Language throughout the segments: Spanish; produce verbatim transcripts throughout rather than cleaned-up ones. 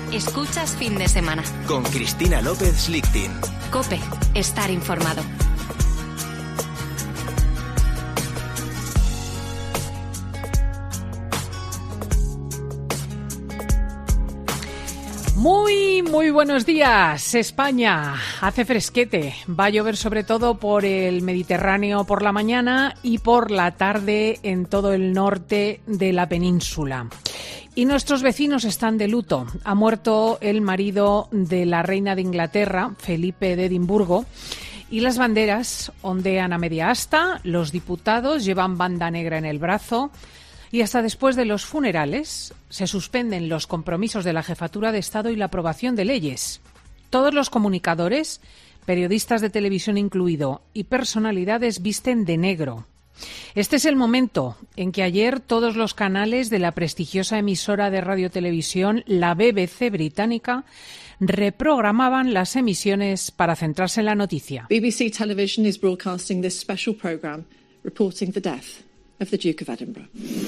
Escuchas Fin de Semana. Con Cristina López Lichting. COPE. Estar informado. Muy, muy buenos días, España. Hace fresquete. Va a llover sobre todo por el Mediterráneo por la mañana y por la tarde en todo el norte de la península. Y nuestros vecinos están de luto. Ha muerto el marido de la reina de Inglaterra, Felipe de Edimburgo, y las banderas ondean a media asta, los diputados llevan banda negra en el brazo y hasta después de los funerales se suspenden los compromisos de la jefatura de Estado y la aprobación de leyes. Todos los comunicadores, periodistas de televisión incluido, y personalidades visten de negro. Este es el momento en que ayer todos los canales de la prestigiosa emisora de radiotelevisión, la B B C británica, reprogramaban las emisiones para centrarse en la noticia. B B C Television is broadcasting this special program reporting the death of the Duke of Edinburgh.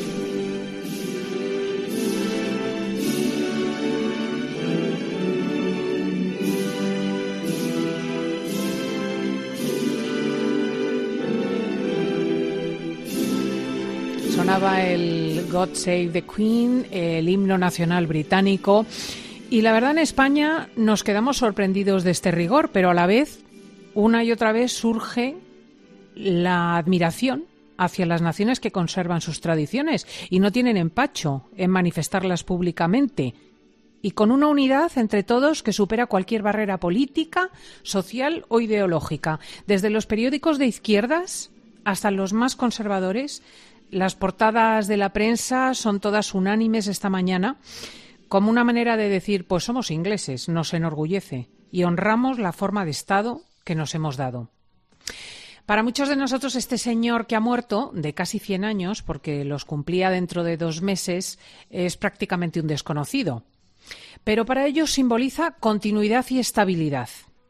Sonaba el God Save the Queen, el himno nacional británico, y la verdad en España nos quedamos sorprendidos de este rigor, pero a la vez, una y otra vez surge la admiración hacia las naciones que conservan sus tradiciones y no tienen empacho en manifestarlas públicamente, y con una unidad entre todos que supera cualquier barrera política, social o ideológica. Desde los periódicos de izquierdas hasta los más conservadores, las portadas de la prensa son todas unánimes esta mañana, como una manera de decir, pues somos ingleses, nos enorgullece y honramos la forma de Estado que nos hemos dado. Para muchos de nosotros este señor que ha muerto, de casi cien años, porque los cumplía dentro de dos meses, es prácticamente un desconocido. Pero para ellos simboliza continuidad y estabilidad.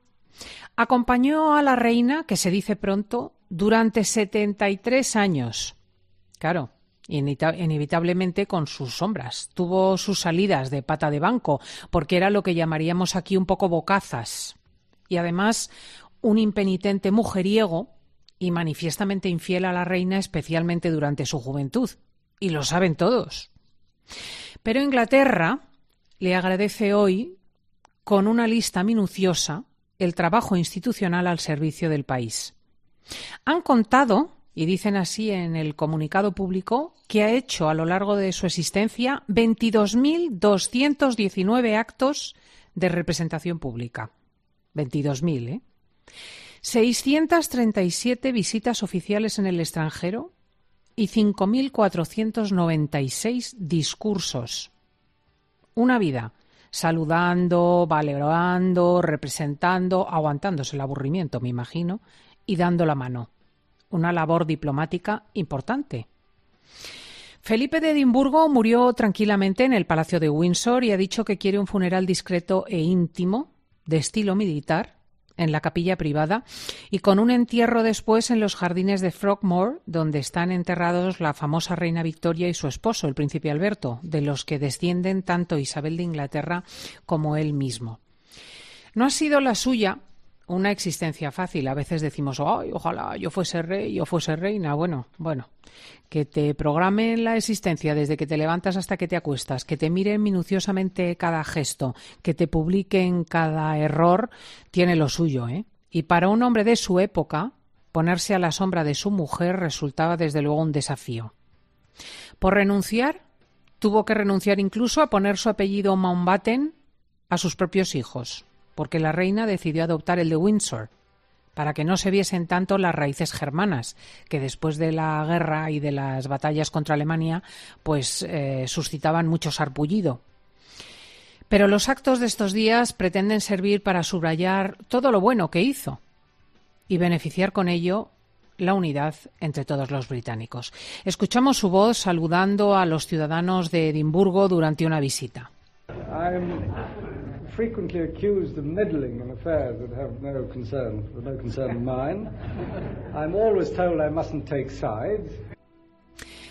Acompañó a la reina, que se dice pronto, durante setenta y tres años. Claro, inevitablemente con sus sombras. Tuvo sus salidas de pata de banco, porque era lo que llamaríamos aquí un poco bocazas. Y además, un impenitente mujeriego y manifiestamente infiel a la reina, especialmente durante su juventud. Y lo saben todos. Pero Inglaterra le agradece hoy, con una lista minuciosa, el trabajo institucional al servicio del país. Han contado, y dicen así en el comunicado público, que ha hecho a lo largo de su existencia veintidós mil doscientos diecinueve actos de representación pública. veintidós mil, ¿eh? seiscientas treinta y siete visitas oficiales en el extranjero y cinco mil cuatrocientos noventa y seis discursos. Una vida saludando, valorando, representando, aguantándose el aburrimiento, me imagino, y dando la mano. Una labor diplomática importante. Felipe de Edimburgo murió tranquilamente en el Palacio de Windsor y ha dicho que quiere un funeral discreto e íntimo, de estilo militar, en la capilla privada, y con un entierro después en los jardines de Frogmore, donde están enterrados la famosa reina Victoria y su esposo, el príncipe Alberto, de los que descienden tanto Isabel de Inglaterra como él mismo. No ha sido la suya una existencia fácil. A veces decimos, ay, ojalá yo fuese rey, yo fuese reina. Bueno, bueno, que te programen la existencia desde que te levantas hasta que te acuestas, que te miren minuciosamente cada gesto, que te publiquen cada error, tiene lo suyo, ¿eh? Y para un hombre de su época, ponerse a la sombra de su mujer resultaba desde luego un desafío. Por renunciar, tuvo que renunciar incluso a poner su apellido Mountbatten a sus propios hijos, porque la reina decidió adoptar el de Windsor, para que no se viesen tanto las raíces germanas, que después de la guerra y de las batallas contra Alemania, pues eh, suscitaban mucho sarpullido. Pero los actos de estos días pretenden servir para subrayar todo lo bueno que hizo y beneficiar con ello la unidad entre todos los británicos. Escuchamos su voz saludando a los ciudadanos de Edimburgo durante una visita. I'm frequently accused of meddling in affairs that have no concern, no concern of mine. I'm always told I mustn't take sides.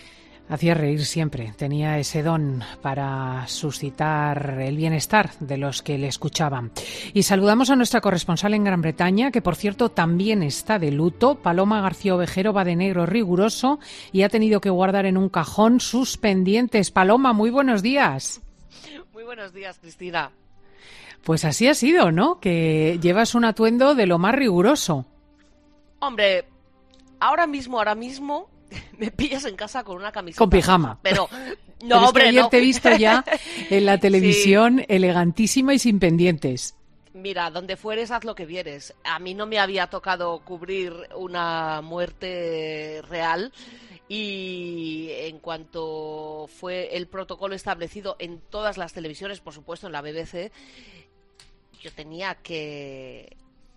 Hacía reír siempre, tenía ese don para suscitar el bienestar de los que le escuchaban. Y saludamos a nuestra corresponsal en Gran Bretaña, que por cierto también está de luto. Paloma García Ovejero va de negro riguroso y ha tenido que guardar en un cajón sus pendientes. Paloma, muy buenos días. Muy buenos días, Cristina. Pues así ha sido, ¿no? Que llevas un atuendo de lo más riguroso. Hombre, ahora mismo, ahora mismo... me pillas en casa con una camiseta. Con pijama. Pero, no, pero hombre, es que ayer no. te he visto ya en la televisión sí. Elegantísima y sin pendientes. Mira, donde fueres, haz lo que vieres. A mí no me había tocado cubrir una muerte real y en cuanto fue el protocolo establecido en todas las televisiones, por supuesto en la B B C, yo tenía que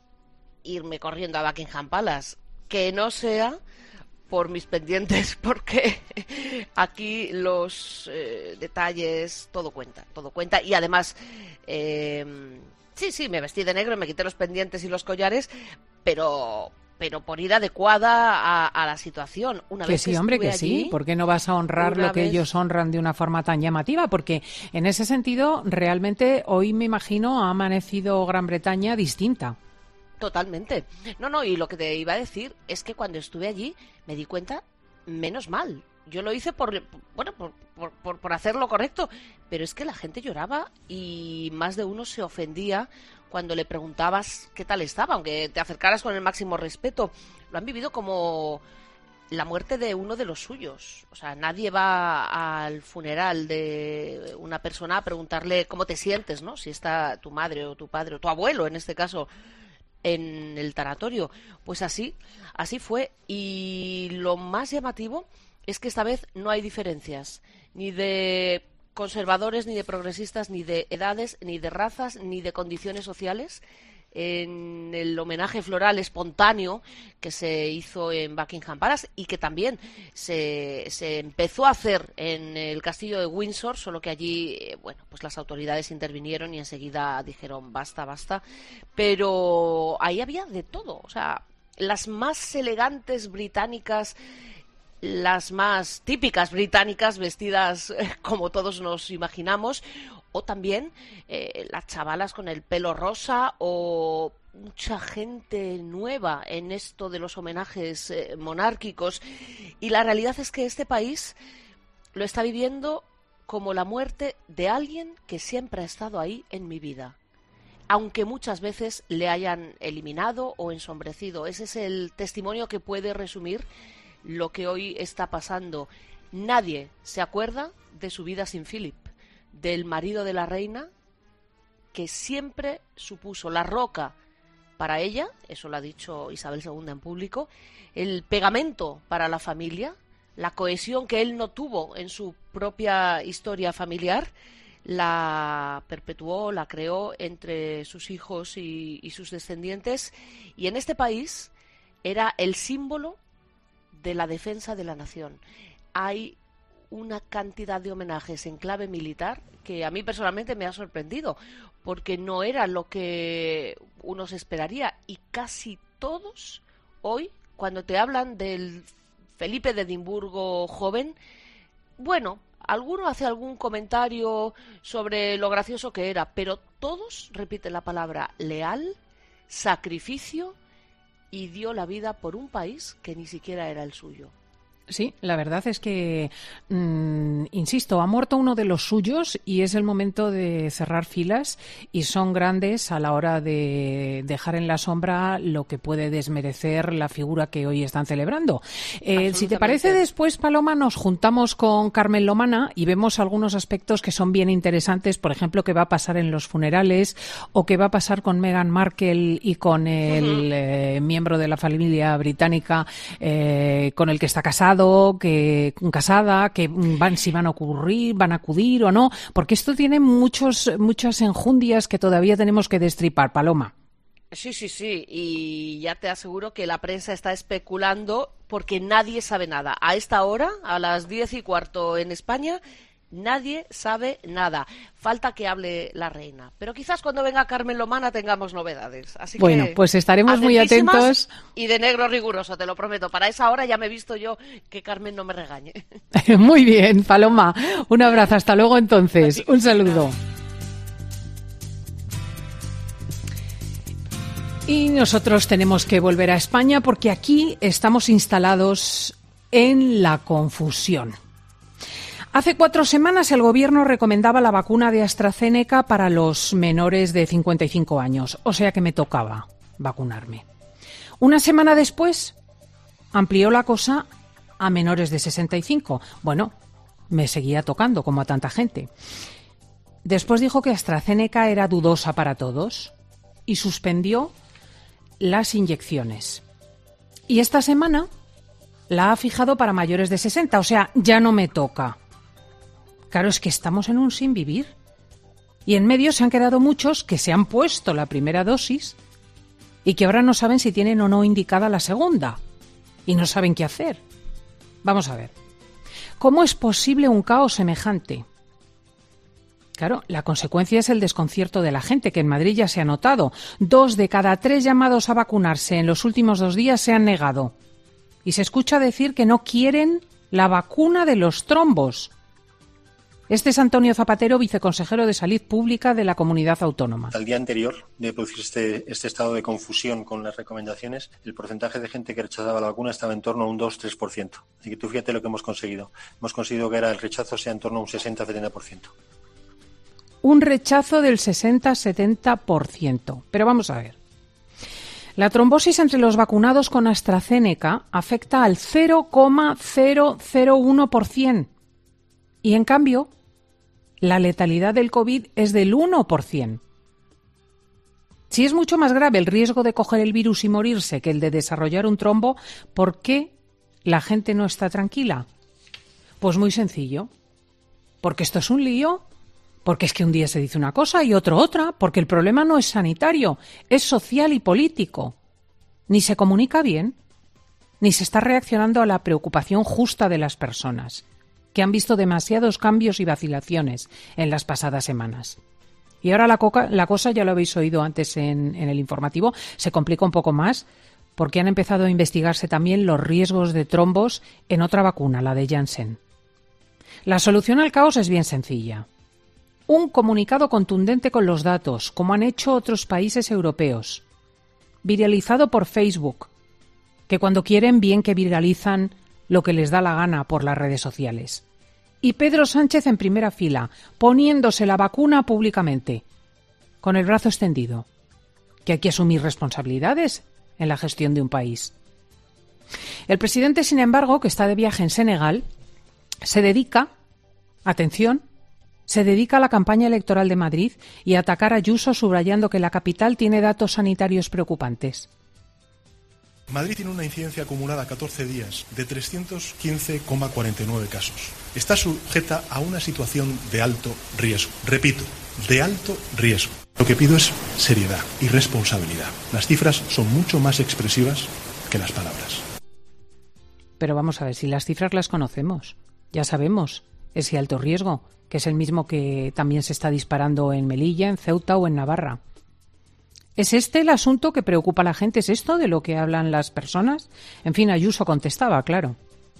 irme corriendo a Buckingham Palace. Que no sea... por mis pendientes, porque aquí los eh, detalles, todo cuenta, todo cuenta. Y además, eh, sí, sí, me vestí de negro, me quité los pendientes y los collares, pero pero por ir adecuada a, a la situación. Una que vez sí, que hombre, que allí, sí. ¿Por qué no vas a honrar lo que vez... ellos honran de una forma tan llamativa? Porque en ese sentido, realmente, hoy me imagino ha amanecido Gran Bretaña distinta. Totalmente. No, no, y lo que te iba a decir es que cuando estuve allí me di cuenta, menos mal. Yo lo hice por, bueno, por, por, por, por hacer lo correcto, pero es que la gente lloraba y más de uno se ofendía cuando le preguntabas qué tal estaba, aunque te acercaras con el máximo respeto. Lo han vivido como la muerte de uno de los suyos. O sea, nadie va al funeral de una persona a preguntarle cómo te sientes, ¿no? Si está tu madre o tu padre o tu abuelo, en este caso, en el tanatorio. Pues así, así fue. Y lo más llamativo es que esta vez no hay diferencias, ni de conservadores, ni de progresistas, ni de edades, ni de razas, ni de condiciones sociales. En el homenaje floral espontáneo que se hizo en Buckingham Palace y que también se, se empezó a hacer en el castillo de Windsor, solo que allí, bueno, pues las autoridades intervinieron y enseguida dijeron basta, basta, pero ahí había de todo, o sea, las más elegantes británicas, las más típicas británicas vestidas como todos nos imaginamos, o también eh, las chavalas con el pelo rosa o mucha gente nueva en esto de los homenajes eh, monárquicos. Y la realidad es que este país lo está viviendo como la muerte de alguien que siempre ha estado ahí en mi vida, aunque muchas veces le hayan eliminado o ensombrecido. Ese es el testimonio que puede resumir lo que hoy está pasando. Nadie se acuerda de su vida sin Philip, del marido de la reina, que siempre supuso la roca para ella, eso lo ha dicho Isabel segunda en público, el pegamento para la familia, la cohesión que él no tuvo en su propia historia familiar, la perpetuó, la creó entre sus hijos y, y sus descendientes, y en este país era el símbolo de la defensa de la nación. Hay una cantidad de homenajes en clave militar que a mí personalmente me ha sorprendido, porque no era lo que uno se esperaría, y casi todos hoy, cuando te hablan del Felipe de Edimburgo joven, bueno, alguno hace algún comentario sobre lo gracioso que era, pero todos repiten la palabra leal, sacrificio, y dio la vida por un país que ni siquiera era el suyo. Sí, la verdad es que, mmm, insisto, ha muerto uno de los suyos y es el momento de cerrar filas, y son grandes a la hora de dejar en la sombra lo que puede desmerecer la figura que hoy están celebrando. Eh, si te parece, después, Paloma, nos juntamos con Carmen Lomana y vemos algunos aspectos que son bien interesantes, por ejemplo, qué va a pasar en los funerales o qué va a pasar con Meghan Markle y con el uh-huh. eh, miembro de la familia británica eh, con el que está casado, que casada, que van si van a ocurrir, van a acudir o no, porque esto tiene muchos muchas enjundias que todavía tenemos que destripar, Paloma. Sí, sí, sí, y ya te aseguro que la prensa está especulando porque nadie sabe nada. A esta hora, a las diez y cuarto en España, Nadie sabe nada. Falta que hable la reina. Pero quizás cuando venga Carmen Lomana tengamos novedades. Así bueno, que pues estaremos muy atentos. Y de negro riguroso, te lo prometo. Para esa hora ya me he visto yo que Carmen no me regañe. Muy bien, Paloma. Un abrazo. Hasta luego entonces. Un saludo. Y nosotros tenemos que volver a España porque aquí estamos instalados en la confusión. Hace cuatro semanas el Gobierno recomendaba la vacuna de AstraZeneca para los menores de cincuenta y cinco años, o sea que me tocaba vacunarme. Una semana después amplió la cosa a menores de sesenta y cinco. Bueno, me seguía tocando como a tanta gente. Después dijo que AstraZeneca era dudosa para todos y suspendió las inyecciones. Y esta semana la ha fijado para mayores de sesenta, o sea, ya no me toca. Claro, es que estamos en un sin vivir. Y en medio se han quedado muchos que se han puesto la primera dosis y que ahora no saben si tienen o no indicada la segunda. Y no saben qué hacer. Vamos a ver. ¿Cómo es posible un caos semejante? Claro, la consecuencia es el desconcierto de la gente, que en Madrid ya se ha notado. Dos de cada tres llamados a vacunarse en los últimos dos días se han negado. Y se escucha decir que no quieren la vacuna de los trombos. Este es Antonio Zapatero, viceconsejero de Salud Pública de la Comunidad Autónoma. Al día anterior de producirse este, este estado de confusión con las recomendaciones, el porcentaje de gente que rechazaba la vacuna estaba en torno a un dos a tres por ciento. Así que tú fíjate lo que hemos conseguido. Hemos conseguido que era el rechazo sea en torno a un sesenta a setenta por ciento. Un rechazo del sesenta a setenta por ciento. Pero vamos a ver. La trombosis entre los vacunados con AstraZeneca afecta al cero coma cero cero uno por ciento. Y en cambio, la letalidad del COVID es del uno por ciento. Si es mucho más grave el riesgo de coger el virus y morirse que el de desarrollar un trombo, ¿por qué la gente no está tranquila? Pues muy sencillo. Porque esto es un lío. Porque es que un día se dice una cosa y otro otra, porque el problema no es sanitario, es social y político. Ni se comunica bien, ni se está reaccionando a la preocupación justa de las personas, que han visto demasiados cambios y vacilaciones en las pasadas semanas. Y ahora la, coca, la cosa, ya lo habéis oído antes en, en el informativo, se complica un poco más porque han empezado a investigarse también los riesgos de trombos en otra vacuna, la de Janssen. La solución al caos es bien sencilla. Un comunicado contundente con los datos, como han hecho otros países europeos, viralizado por Facebook, que cuando quieren bien que viralizan lo que les da la gana por las redes sociales. Y Pedro Sánchez en primera fila, poniéndose la vacuna públicamente, con el brazo extendido, que hay que asumir responsabilidades en la gestión de un país. El presidente, sin embargo, que está de viaje en Senegal, se dedica, atención, se dedica a la campaña electoral de Madrid y a atacar a Ayuso, subrayando que la capital tiene datos sanitarios preocupantes. Madrid tiene una incidencia acumulada a catorce días de trescientos quince coma cuarenta y nueve casos. Está sujeta a una situación de alto riesgo. Repito, de alto riesgo. Lo que pido es seriedad y responsabilidad. Las cifras son mucho más expresivas que las palabras. Pero vamos a ver, si las cifras las conocemos, ya sabemos ese alto riesgo, que es el mismo que también se está disparando en Melilla, en Ceuta o en Navarra. ¿Es este el asunto que preocupa a la gente? ¿Es esto de lo que hablan las personas? En fin, Ayuso contestaba, claro.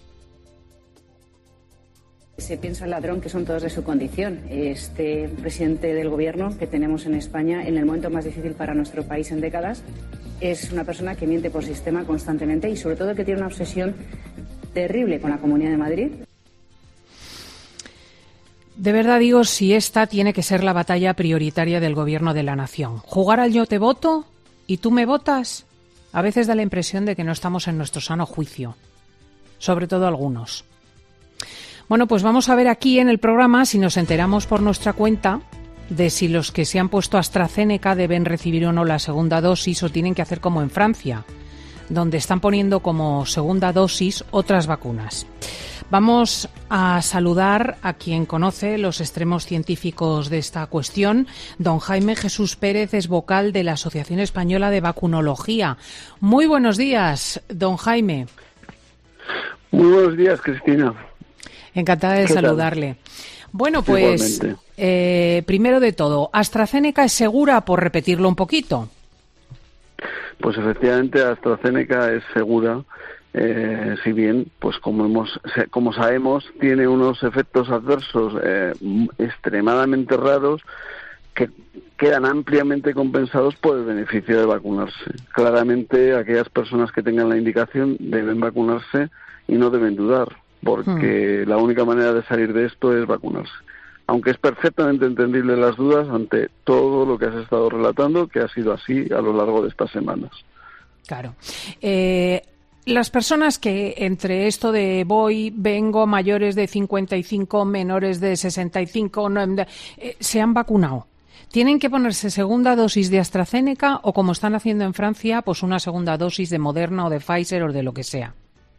Se piensa el ladrón que son todos de su condición. Este presidente del gobierno que tenemos en España, en el momento más difícil para nuestro país en décadas, es una persona que miente por sistema constantemente y sobre todo que tiene una obsesión terrible con la Comunidad de Madrid. De verdad digo, si esta tiene que ser la batalla prioritaria del gobierno de la nación. Jugar al yo te voto y tú me votas. A veces da la impresión de que no estamos en nuestro sano juicio. Sobre todo algunos. Bueno, pues vamos a ver aquí en el programa si nos enteramos por nuestra cuenta de si los que se han puesto AstraZeneca deben recibir o no la segunda dosis o tienen que hacer como en Francia, donde están poniendo como segunda dosis otras vacunas. Vamos a saludar a quien conoce los extremos científicos de esta cuestión. Don Jaime Jesús Pérez es vocal de la Asociación Española de Vacunología. Muy buenos días, don Jaime. Muy buenos días, Cristina. Encantada de saludarle. Bueno, pues eh, primero de todo, ¿AstraZeneca es segura, por repetirlo un poquito? Pues efectivamente AstraZeneca es segura, eh, si bien, pues como hemos, como sabemos, tiene unos efectos adversos eh, extremadamente raros que quedan ampliamente compensados por el beneficio de vacunarse. Claramente, aquellas personas que tengan la indicación deben vacunarse y no deben dudar, porque hmm. la única manera de salir de esto es vacunarse. Aunque es perfectamente entendible las dudas ante todo lo que has estado relatando, que ha sido así a lo largo de estas semanas. Claro. Eh, las personas que entre esto de voy, vengo, mayores de cincuenta y cinco, menores de sesenta y cinco, no, eh, se han vacunado, ¿tienen que ponerse segunda dosis de AstraZeneca o, como están haciendo en Francia, pues una segunda dosis de Moderna o de Pfizer o de lo que sea?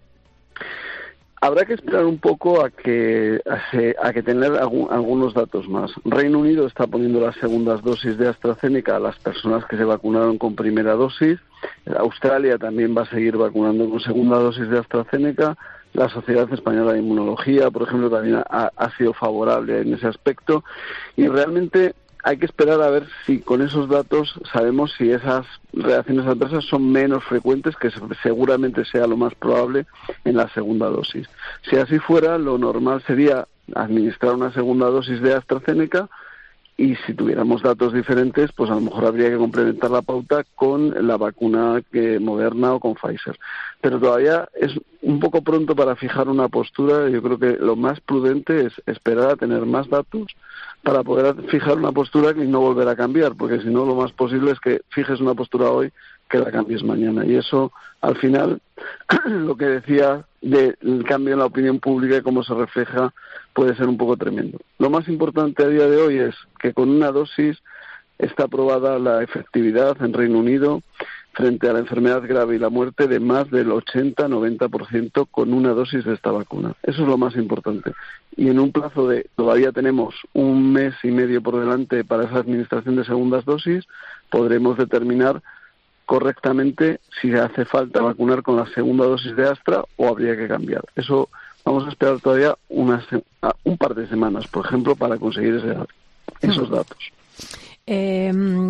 Habrá que esperar un poco a que a, se, a que tener algún, algunos datos más. Reino Unido está poniendo las segundas dosis de AstraZeneca a las personas que se vacunaron con primera dosis. Australia también va a seguir vacunando con segunda dosis de AstraZeneca. La Sociedad Española de Inmunología, por ejemplo, también ha, ha sido favorable en ese aspecto. Y realmente hay que esperar a ver si con esos datos sabemos si esas reacciones adversas son menos frecuentes, que seguramente sea lo más probable en la segunda dosis. Si así fuera, lo normal sería administrar una segunda dosis de AstraZeneca, y si tuviéramos datos diferentes, pues a lo mejor habría que complementar la pauta con la vacuna que Moderna o con Pfizer. Pero todavía es un poco pronto para fijar una postura. Yo creo que lo más prudente es esperar a tener más datos para poder fijar una postura y no volver a cambiar, porque si no, lo más posible es que fijes una postura hoy que la cambies mañana. Y eso, al final, lo que decía del cambio en la opinión pública y cómo se refleja, puede ser un poco tremendo. Lo más importante a día de hoy es que con una dosis está aprobada la efectividad en Reino Unido frente a la enfermedad grave y la muerte de más del ochenta a noventa por ciento con una dosis de esta vacuna. Eso es lo más importante. Y en un plazo de, todavía tenemos un mes y medio por delante para esa administración de segundas dosis, podremos determinar correctamente si hace falta vacunar con la segunda dosis de Astra o habría que cambiar. Eso vamos a esperar todavía unas, un par de semanas, por ejemplo, para conseguir ese, esos datos. Eh,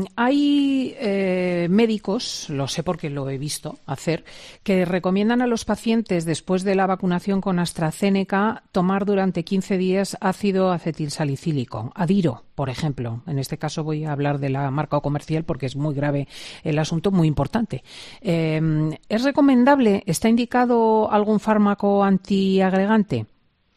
hay eh, médicos, lo sé porque lo he visto hacer, que recomiendan a los pacientes, después de la vacunación con AstraZeneca, tomar durante quince días ácido acetilsalicílico, Adiro, por ejemplo. En este caso voy a hablar de la marca comercial porque es muy grave el asunto, muy importante. Eh, ¿Es recomendable? ¿Está indicado algún fármaco antiagregante?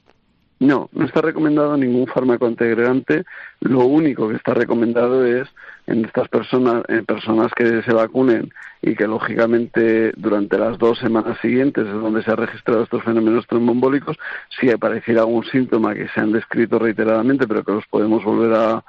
No, no está recomendado ningún fármaco antiagregante. Lo único que está recomendado es en estas personas, en personas que se vacunen y que lógicamente durante las dos semanas siguientes es donde se han registrado estos fenómenos tromboembólicos, si apareciera algún síntoma que se han descrito reiteradamente, pero que los podemos volver a,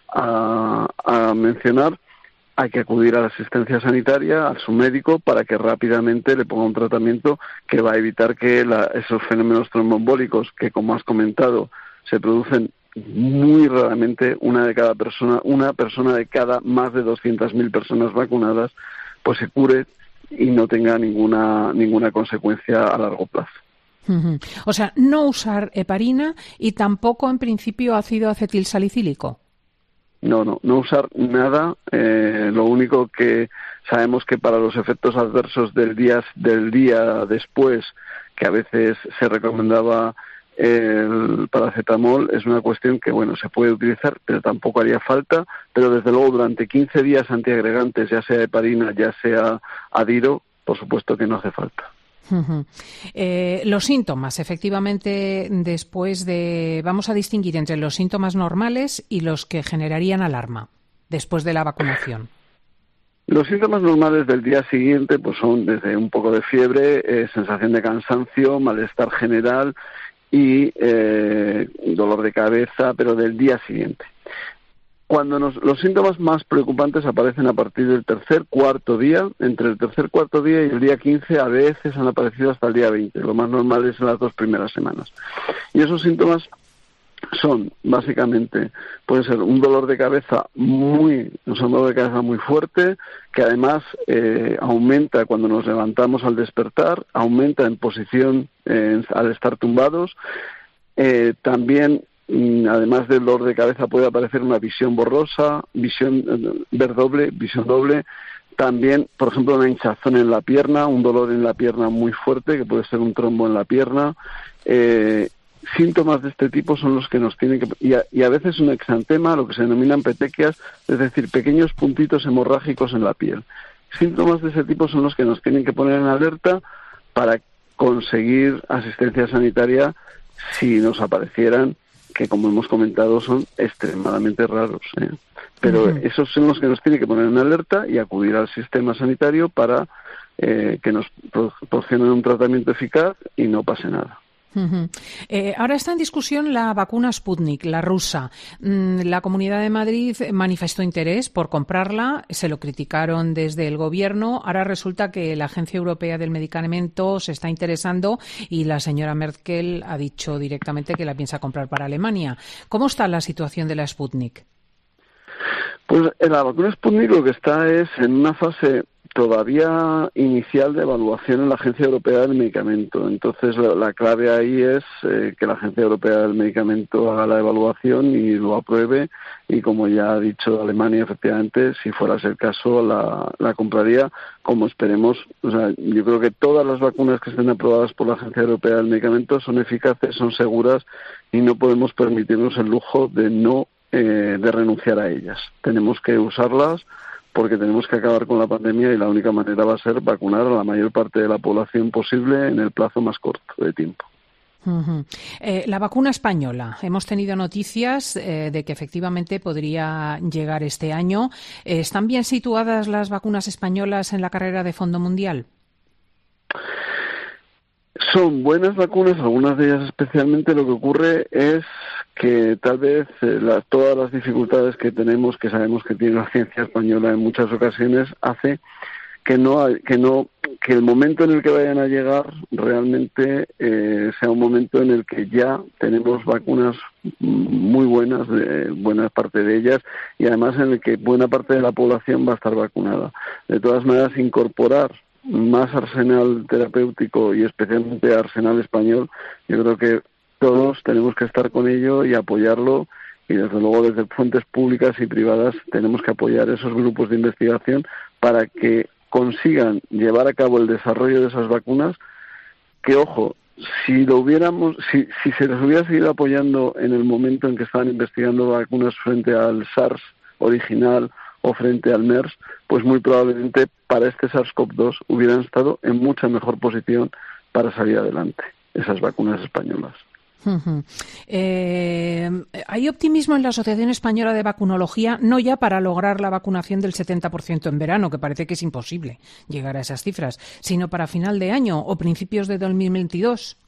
a, a mencionar, hay que acudir a la asistencia sanitaria, a su médico, para que rápidamente le ponga un tratamiento que va a evitar que la, esos fenómenos tromboembólicos, que como has comentado, se producen muy raramente, una de cada persona, una persona de cada más de doscientas mil personas vacunadas, pues se cure y no tenga ninguna ninguna consecuencia a largo plazo. Uh-huh. O sea, no usar heparina y tampoco en principio ácido acetilsalicílico. No, no, no usar nada. Eh, lo único que sabemos que para los efectos adversos del día del día después, que a veces se recomendaba el paracetamol, es una cuestión que, bueno, se puede utilizar, pero tampoco haría falta. Pero desde luego durante quince días antiagregantes, ya sea heparina, ya sea Adiro, por supuesto que no hace falta. Uh-huh. Eh, los síntomas, efectivamente, después de... Vamos a distinguir entre los síntomas normales y los que generarían alarma después de la vacunación. Los síntomas normales del día siguiente pues son desde un poco de fiebre, eh, sensación de cansancio, malestar general y eh, dolor de cabeza, pero del día siguiente. Cuando nos, los síntomas más preocupantes aparecen a partir del tercer, cuarto día, entre el tercer, cuarto día y el día quince, a veces han aparecido hasta el día veinte. Lo más normal es en las dos primeras semanas. Y esos síntomas son, básicamente, puede ser un dolor de cabeza muy, un dolor de cabeza muy fuerte, que además eh, aumenta cuando nos levantamos al despertar, aumenta en posición eh, al estar tumbados, eh, también además del dolor de cabeza puede aparecer una visión borrosa, visión ver doble, visión doble. También, por ejemplo, una hinchazón en la pierna, un dolor en la pierna muy fuerte, que puede ser un trombo en la pierna. Eh, síntomas de este tipo son los que nos tienen que... Y a, y a veces un exantema, lo que se denominan petequias, es decir, pequeños puntitos hemorrágicos en la piel. Síntomas de ese tipo son los que nos tienen que poner en alerta para conseguir asistencia sanitaria si nos aparecieran, que como hemos comentado son extremadamente raros, ¿eh? Pero uh-huh. esos son los que nos tienen que poner en alerta y acudir al sistema sanitario para eh, que nos proporcionen un tratamiento eficaz y no pase nada. Uh-huh. Eh, ahora está en discusión la vacuna Sputnik, la rusa. Mm, la Comunidad de Madrid manifestó interés por comprarla, se lo criticaron desde el Gobierno. Ahora resulta que la Agencia Europea del Medicamento se está interesando y la señora Merkel ha dicho directamente que la piensa comprar para Alemania. ¿Cómo está la situación de la Sputnik? Pues en la vacuna Sputnik lo que está es en una fase todavía inicial de evaluación en la Agencia Europea del Medicamento. Entonces, la, la clave ahí es eh, que la Agencia Europea del Medicamento haga la evaluación y lo apruebe. Y como ya ha dicho Alemania, efectivamente, si fuera ese el caso, la, la compraría, como esperemos. O sea, yo creo que todas las vacunas que estén aprobadas por la Agencia Europea del Medicamento son eficaces, son seguras y no podemos permitirnos el lujo de no eh, de renunciar a ellas. Tenemos que usarlas porque tenemos que acabar con la pandemia y la única manera va a ser vacunar a la mayor parte de la población posible en el plazo más corto de tiempo. Uh-huh. Eh, la vacuna española. Hemos tenido noticias eh, de que efectivamente podría llegar este año. Eh, ¿Están bien situadas las vacunas españolas en la carrera de fondo mundial? Son buenas vacunas, algunas de ellas especialmente. Lo que ocurre es que tal vez eh, la, todas las dificultades que tenemos, que sabemos que tiene la ciencia española en muchas ocasiones, hace que no que no que el momento en el que vayan a llegar realmente eh, sea un momento en el que ya tenemos vacunas muy buenas, de, buena parte de ellas, y además en el que buena parte de la población va a estar vacunada. De todas maneras, incorporar más arsenal terapéutico y especialmente arsenal español, yo creo que todos tenemos que estar con ello y apoyarlo, y desde luego desde fuentes públicas y privadas tenemos que apoyar esos grupos de investigación para que consigan llevar a cabo el desarrollo de esas vacunas, que ojo, si lo hubiéramos, si, si se les hubiera seguido apoyando en el momento en que estaban investigando vacunas frente al SARS original o frente al MERS, pues muy probablemente para este SARS-CoV dos hubieran estado en mucha mejor posición para salir adelante esas vacunas españolas. Uh-huh. Eh, ¿Hay optimismo en la Asociación Española de Vacunología, no ya para lograr la vacunación del setenta por ciento en verano, que parece que es imposible llegar a esas cifras, sino para final de año o principios de dos mil veintidós?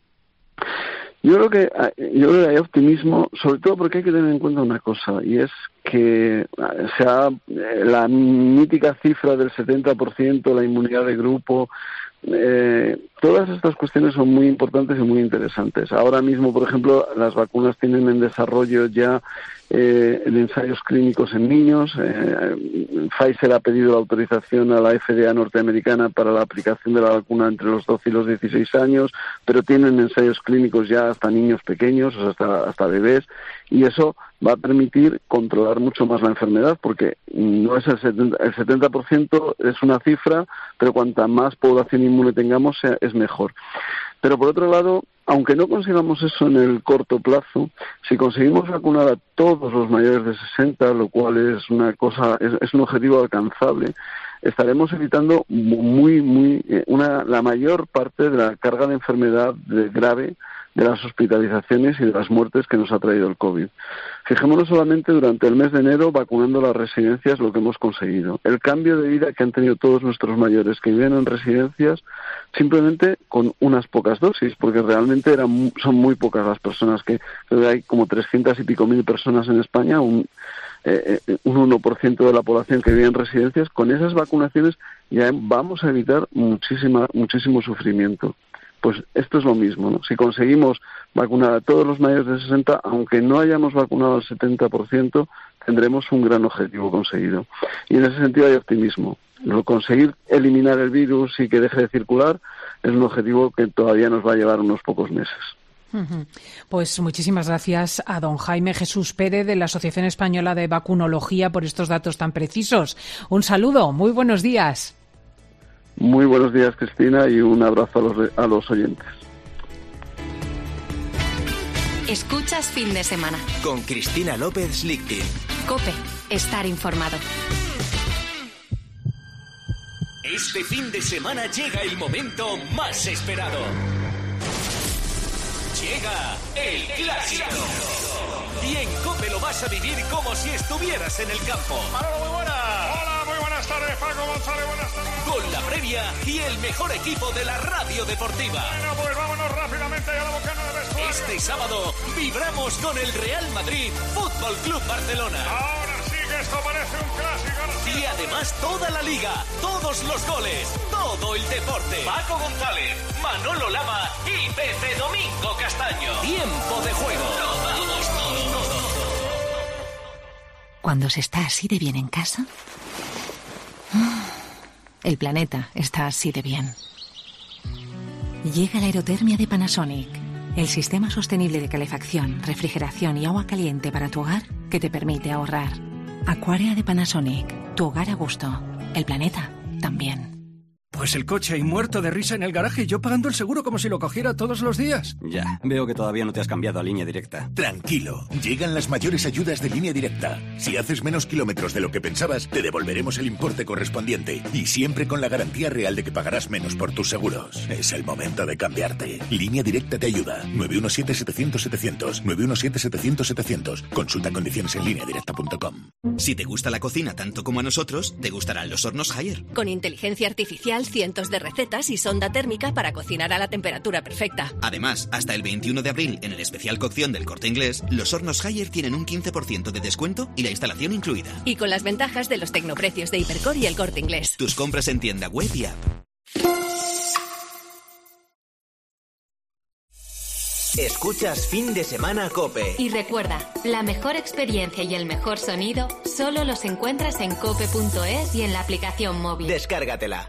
Yo creo que yo creo que hay optimismo, sobre todo porque hay que tener en cuenta una cosa, y es que sea la mítica cifra del setenta por ciento, la inmunidad de grupo, eh, todas estas cuestiones son muy importantes y muy interesantes. Ahora mismo, por ejemplo, las vacunas tienen en desarrollo ya eh, en ensayos clínicos en niños. Eh, Pfizer ha pedido la autorización a la F D A norteamericana para la aplicación de la vacuna entre los doce y los dieciséis años, pero tienen ensayos clínicos ya hasta niños pequeños, o sea, hasta, hasta bebés, y eso va a permitir controlar mucho más la enfermedad, porque no es el setenta, el setenta por ciento es una cifra, pero cuanta más población inmune tengamos es mejor. Pero por otro lado, aunque no consigamos eso en el corto plazo, si conseguimos vacunar a todos los mayores de sesenta, lo cual es una cosa, es, es un objetivo alcanzable, estaremos evitando muy, muy, una, la mayor parte de la carga de enfermedad de grave, de las hospitalizaciones y de las muertes que nos ha traído el COVID. Fijémonos solamente durante el mes de enero vacunando las residencias lo que hemos conseguido. El cambio de vida que han tenido todos nuestros mayores que viven en residencias simplemente con unas pocas dosis, porque realmente eran son muy pocas las personas que, que hay como trescientas y pico mil personas en España, un eh, un uno por ciento de la población que vive en residencias. Con esas vacunaciones ya vamos a evitar muchísima muchísimo sufrimiento. Pues esto es lo mismo, ¿no? Si conseguimos vacunar a todos los mayores de sesenta, aunque no hayamos vacunado al setenta por ciento, tendremos un gran objetivo conseguido. Y en ese sentido hay optimismo. Lo conseguir eliminar el virus y que deje de circular es un objetivo que todavía nos va a llevar unos pocos meses. Pues muchísimas gracias a don Jaime Jesús Pérez de la Asociación Española de Vacunología por estos datos tan precisos. Un saludo, muy buenos días. Muy buenos días, Cristina, y un abrazo a los, a los oyentes. Escuchas Fin de Semana. Con Cristina López Lichtin. COPE, estar informado. Este fin de semana llega el momento más esperado. Llega el Clásico. Y en COPE lo vas a vivir como si estuvieras en el campo. Hola, muy buenas. Hola, muy buenas tardes, Paco González, buenas tardes. Con la previa y el mejor equipo de la radio deportiva. Bueno, pues vámonos rápidamente a la bocana de vestuario. Este sábado vibramos con el Real Madrid Fútbol Club Barcelona. Ahora sí que esto parece un clásico. Y además toda la liga, todos los goles, todo el deporte. Paco González, Manolo Lama y Pepe Domingo Castaño. Tiempo de juego. Lo damos todo. Cuando se está así de bien en casa, el planeta está así de bien. Llega la aerotermia de Panasonic, el sistema sostenible de calefacción, refrigeración y agua caliente para tu hogar que te permite ahorrar. Aquaria de Panasonic, tu hogar a gusto, el planeta también. Pues el coche ahí muerto de risa en el garaje y yo pagando el seguro como si lo cogiera todos los días. Ya, veo que todavía no te has cambiado a Línea Directa. Tranquilo, llegan las mayores ayudas de Línea Directa. Si haces menos kilómetros de lo que pensabas, te devolveremos el importe correspondiente. Y siempre con la garantía real de que pagarás menos por tus seguros. Es el momento de cambiarte. Línea Directa te ayuda. nueve uno siete, setecientos, setecientos. nueve uno siete, setecientos, setecientos. Consulta condiciones en línea directa punto com. Si te gusta la cocina tanto como a nosotros, te gustarán los hornos Haier. Con inteligencia artificial, cientos de recetas y sonda térmica para cocinar a la temperatura perfecta. Además, hasta el veintiuno de abril, en el especial cocción del Corte Inglés, los hornos Haier tienen un quince por ciento de descuento y la instalación incluida. Y con las ventajas de los tecnoprecios de Hipercor y el Corte Inglés. Tus compras en tienda web y app. Escuchas Fin de Semana COPE. Y recuerda, la mejor experiencia y el mejor sonido solo los encuentras en cope punto es y en la aplicación móvil. Descárgatela.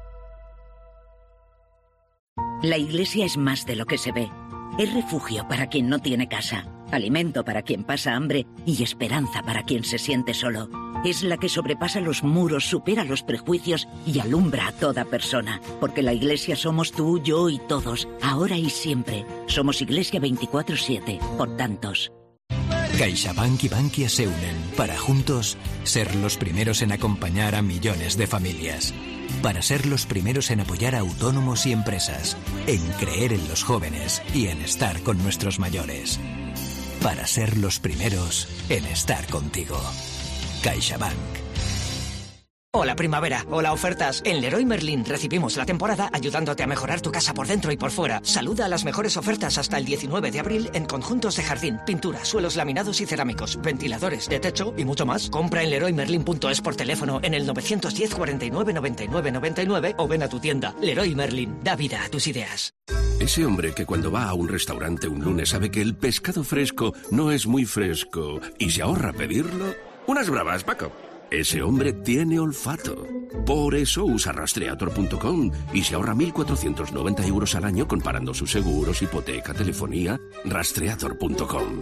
La Iglesia es más de lo que se ve. Es refugio para quien no tiene casa, alimento para quien pasa hambre y esperanza para quien se siente solo. Es la que sobrepasa los muros, supera los prejuicios y alumbra a toda persona. Porque la Iglesia somos tú, yo y todos, ahora y siempre. Somos Iglesia veinticuatro siete, por tantos. CaixaBank y Bankia se unen para juntos ser los primeros en acompañar a millones de familias. Para ser los primeros en apoyar a autónomos y empresas, en creer en los jóvenes y en estar con nuestros mayores. Para ser los primeros en estar contigo. CaixaBank. Hola primavera, hola ofertas. En Leroy Merlin recibimos la temporada ayudándote a mejorar tu casa por dentro y por fuera. Saluda a las mejores ofertas hasta el diecinueve de abril en conjuntos de jardín, pintura, suelos laminados y cerámicos, ventiladores, de techo y mucho más. Compra en leroy merlin punto es por teléfono en el nueve uno cero, cuarenta y nueve, noventa y nueve, noventa y nueve o ven a tu tienda. Leroy Merlin, da vida a tus ideas. Ese hombre que cuando va a un restaurante un lunes sabe que el pescado fresco no es muy fresco y se ahorra pedirlo. Unas bravas, Paco. Ese hombre tiene olfato. Por eso usa rastreator punto com y se ahorra mil cuatrocientos noventa euros al año comparando sus seguros, hipoteca, telefonía. rastreator punto com.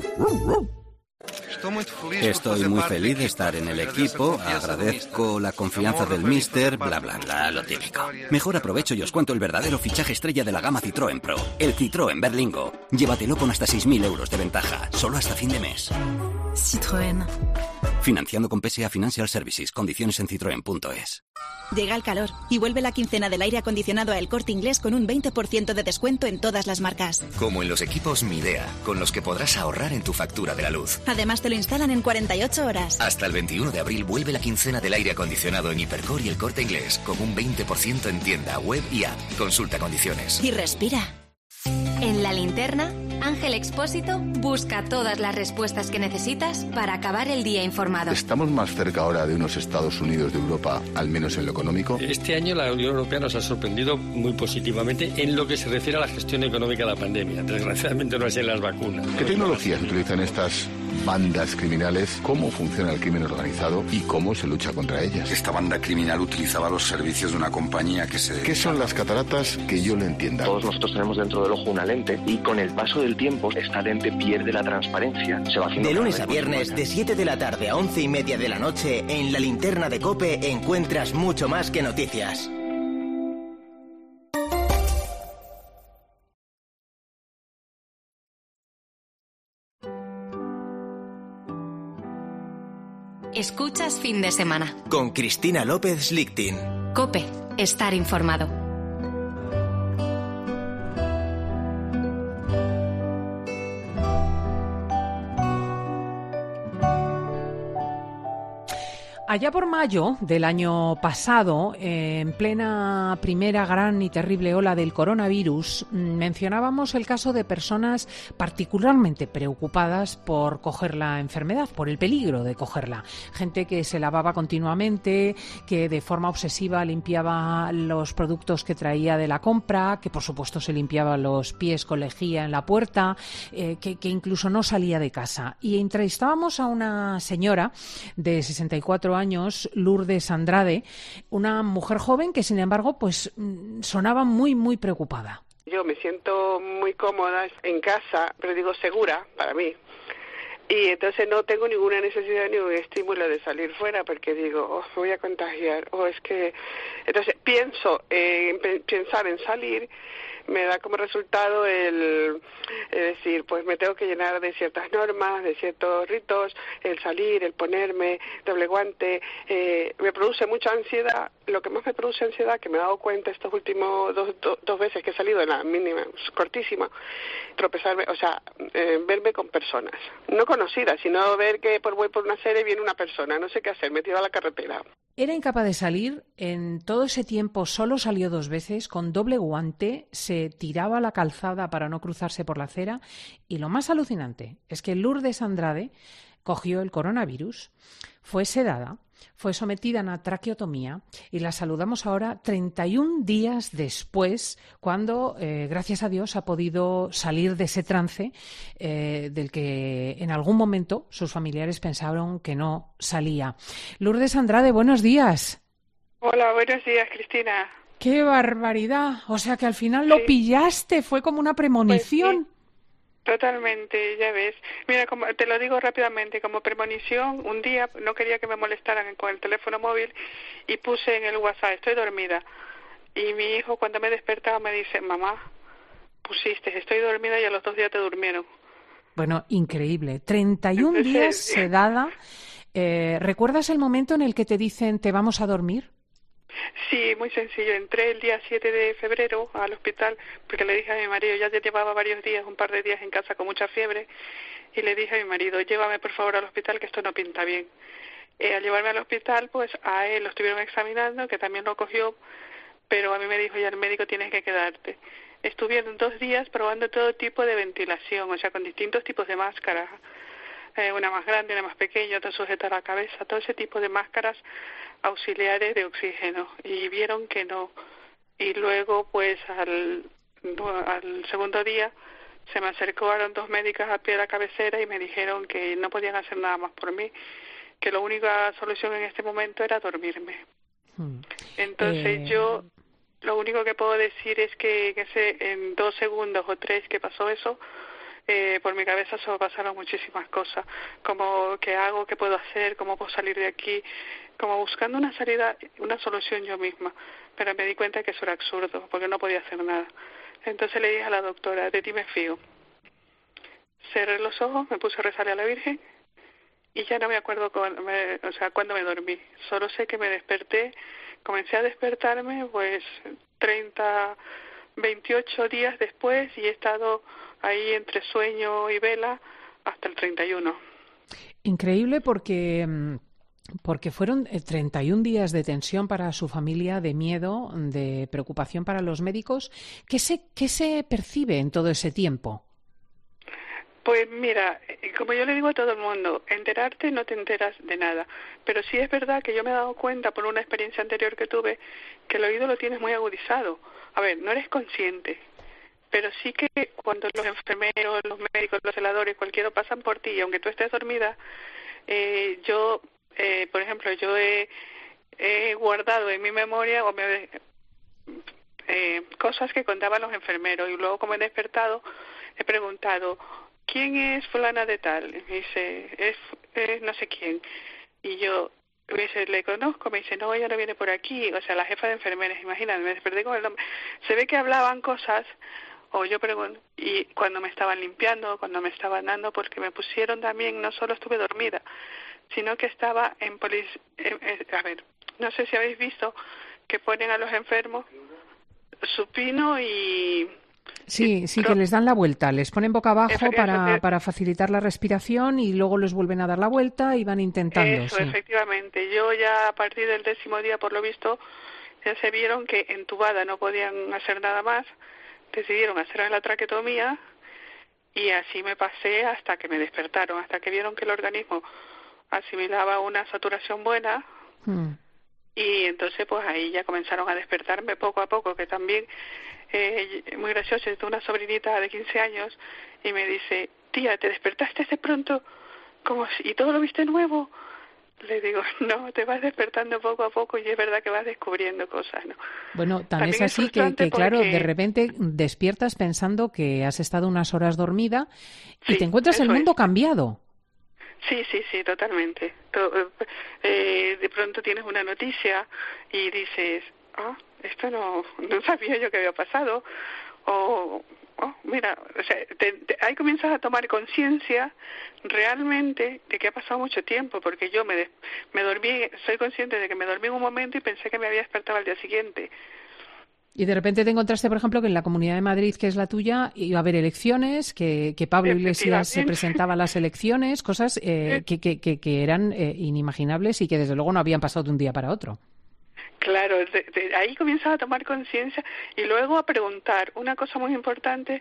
Estoy muy feliz de estar en el equipo, agradezco la confianza del míster, bla bla bla, lo típico. Mejor aprovecho y os cuento el verdadero fichaje estrella de la gama Citroën Pro, el Citroën Berlingo. Llévatelo con hasta seis mil euros de ventaja, solo hasta fin de mes. Citroën. Financiando con P S A Financial Services, condiciones en citroen punto es. Llega el calor y vuelve la quincena del aire acondicionado a El Corte Inglés con un veinte por ciento de descuento en todas las marcas. Como en los equipos Midea, con los que podrás ahorrar en tu factura de la luz. Además te lo instalan en cuarenta y ocho horas. Hasta el veintiuno de abril vuelve la quincena del aire acondicionado en Hipercor y El Corte Inglés, con un veinte por ciento en tienda, web y app. Consulta condiciones. Y respira. En La Linterna, Ángel Expósito busca todas las respuestas que necesitas para acabar el día informado. ¿Estamos más cerca ahora de unos Estados Unidos de Europa, al menos en lo económico? Este año la Unión Europea nos ha sorprendido muy positivamente en lo que se refiere a la gestión económica de la pandemia. Desgraciadamente no es en las vacunas. ¿Qué tecnologías utilizan estas bandas criminales, cómo funciona el crimen organizado y cómo se lucha contra ellas. Esta banda criminal utilizaba los servicios de una compañía que se... ¿Qué son las cataratas? Que yo lo entienda. Todos nosotros tenemos dentro del ojo una lente y con el paso del tiempo esta lente pierde la transparencia. Se va haciendo de lunes a viernes, de siete de la tarde a once y media de la noche, en la linterna de COPE encuentras mucho más que noticias. Escuchas Fin de Semana. Con Cristina López Lichtin. COPE. Estar informado. Allá por mayo del año pasado, en plena primera gran y terrible ola del coronavirus, mencionábamos el caso de personas particularmente preocupadas por coger la enfermedad, por el peligro de cogerla. Gente que se lavaba continuamente, que de forma obsesiva limpiaba los productos que traía de la compra, que por supuesto se limpiaba los pies con lejía en la puerta, eh, que, que incluso no salía de casa. Y entrevistábamos a una señora de sesenta y cuatro años, Lourdes Andrade, una mujer joven que sin embargo pues sonaba muy muy preocupada. Yo me siento muy cómoda en casa, pero digo segura para mí. Y entonces no tengo ninguna necesidad ni un estímulo de salir fuera porque digo, oh, me voy a contagiar, o oh, es que... Entonces pienso en eh, pensar en salir, me da como resultado el, el decir, pues me tengo que llenar de ciertas normas, de ciertos ritos, el salir, el ponerme doble guante, eh, me produce mucha ansiedad. Lo que más me produce ansiedad, que me he dado cuenta estos últimos dos, do, dos veces que he salido en la mínima, cortísima, tropezarme, o sea, eh, verme con personas, no conocidas, sino ver que por voy por una serie viene una persona, no sé qué hacer, metido a la carretera. Era incapaz de salir, en todo ese tiempo solo salió dos veces, con doble guante, se tiraba a la calzada para no cruzarse por la acera y lo más alucinante es que Lourdes Andrade cogió el coronavirus, fue sedada, fue sometida a una traqueotomía y la saludamos ahora treinta y un días después, cuando, eh, gracias a Dios, ha podido salir de ese trance eh, del que en algún momento sus familiares pensaron que no salía. Lourdes Andrade, buenos días. Hola, buenos días, Cristina. ¡Qué barbaridad! O sea que al final sí. Lo pillaste, fue como una premonición. Pues sí. Totalmente, ya ves. Mira, como te lo digo rápidamente, como premonición, un día no quería que me molestaran con el teléfono móvil y puse en el WhatsApp, estoy dormida. Y mi hijo cuando me despertaba me dice, mamá, pusiste, estoy dormida y a los dos días te durmieron. Bueno, increíble. treinta y un Entonces, días sedada. Eh, ¿Recuerdas el momento en el que te dicen, te vamos a dormir? Sí, muy sencillo. Entré el día siete de febrero al hospital porque le dije a mi marido, ya llevaba varios días, un par de días en casa con mucha fiebre, y le dije a mi marido, llévame por favor al hospital que esto no pinta bien. Eh, al llevarme al hospital, pues a él lo estuvieron examinando, que también lo cogió, pero a mí me dijo ya el médico tienes que quedarte. Estuvieron dos días probando todo tipo de ventilación, o sea, con distintos tipos de máscaras, eh, una más grande, una más pequeña, otra sujeta a la cabeza, todo ese tipo de máscaras auxiliares de oxígeno, y vieron que no. Y luego, pues, al, al segundo día, se me acercaron dos médicas a pie de la cabecera y me dijeron que no podían hacer nada más por mí, que la única solución en este momento era dormirme. Hmm. Entonces eh... yo, lo único que puedo decir es que en, ese, en dos segundos o tres que pasó eso, Eh, por mi cabeza solo pasaron muchísimas cosas, como qué hago, qué puedo hacer, cómo puedo salir de aquí, como buscando una salida, una solución yo misma, pero me di cuenta que eso era absurdo, porque no podía hacer nada. Entonces le dije a la doctora, de ti me fío. Cerré los ojos, me puse a rezarle a la Virgen y ya no me acuerdo con, me, o sea, cuándo me dormí. Solo sé que me desperté, comencé a despertarme pues treinta, veintiocho días después y he estado ahí entre sueño y vela hasta el treinta y uno. Increíble porque, porque fueron treinta y un días de tensión para su familia, de miedo, de preocupación para los médicos. ¿Qué se, qué se percibe en todo ese tiempo? Pues mira, como yo le digo a todo el mundo, enterarte no te enteras de nada, pero sí es verdad que yo me he dado cuenta por una experiencia anterior que tuve que el oído lo tienes muy agudizado. A ver, no eres consciente, pero sí que cuando los enfermeros, los médicos, los celadores, cualquiera pasan por ti, y aunque tú estés dormida, eh, yo, eh, por ejemplo, yo he, he guardado en mi memoria o me, eh, cosas que contaban los enfermeros, y luego como he despertado he preguntado, ¿quién es fulana de tal? Y me dice, es, es no sé quién. Y yo, me dice, ¿le conozco? Me dice, no, ella no viene por aquí. O sea, la jefa de enfermeras, imagínate, me desperté con el nombre. Se ve que hablaban cosas, o yo pregunto, y cuando me estaban limpiando, cuando me estaban dando, porque me pusieron también, no solo estuve dormida, sino que estaba en polis... Eh, eh, a ver, no sé si habéis visto que ponen a los enfermos supino y... Sí, sí, que les dan la vuelta, les ponen boca abajo para, para facilitar la respiración y luego les vuelven a dar la vuelta y van intentando. Eso, sí. Efectivamente. Yo ya a partir del décimo día, por lo visto, ya se vieron que entubada no podían hacer nada más, decidieron hacer la traqueotomía y así me pasé hasta que me despertaron, hasta que vieron que el organismo asimilaba una saturación buena. Hmm. Y entonces pues ahí ya comenzaron a despertarme poco a poco, que también eh, muy gracioso, tengo una sobrinita de quince años y me dice, tía, ¿te despertaste de pronto? Como si, ¿y todo lo viste nuevo? Le digo, no, te vas despertando poco a poco y es verdad que vas descubriendo cosas, ¿no? Bueno, tan también es así es que, que claro, porque... de repente despiertas pensando que has estado unas horas dormida y sí, te encuentras el mundo es. cambiado. Sí, sí, sí, totalmente. Eh, de pronto tienes una noticia y dices, ah, esto no, no sabía yo que había pasado. O, oh, mira, o sea, te, te, ahí comienzas a tomar conciencia realmente de que ha pasado mucho tiempo, porque yo me, me dormí, soy consciente de que me dormí en un momento y pensé que me había despertado al día siguiente. Y de repente te encontraste, por ejemplo, que en la Comunidad de Madrid, que es la tuya, iba a haber elecciones, que, que Pablo Iglesias se presentaba a las elecciones, cosas eh, que, que, que, que eran eh, inimaginables y que desde luego no habían pasado de un día para otro. Claro, de, de ahí comienzas a tomar conciencia y luego a preguntar. Una cosa muy importante,